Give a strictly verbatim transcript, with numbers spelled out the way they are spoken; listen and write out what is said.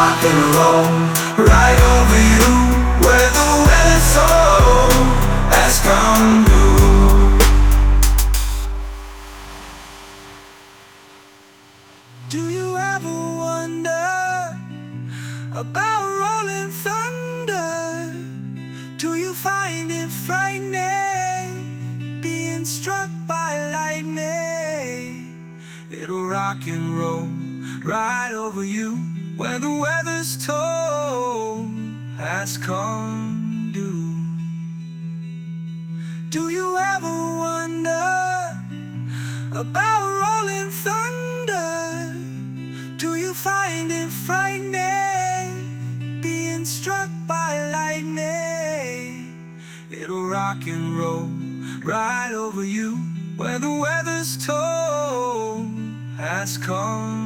rock and roll right over you, where the weather's so has come due. Do you ever wonder about rolling thunder? Do you find it frightening being struck by lightning? It'll rock and roll right over you, where the weather's toll has come due. Do you ever wonder about rolling thunder? Do you find it frightening being struck by lightning? It'll rock and roll right over you, where the weather's toll has come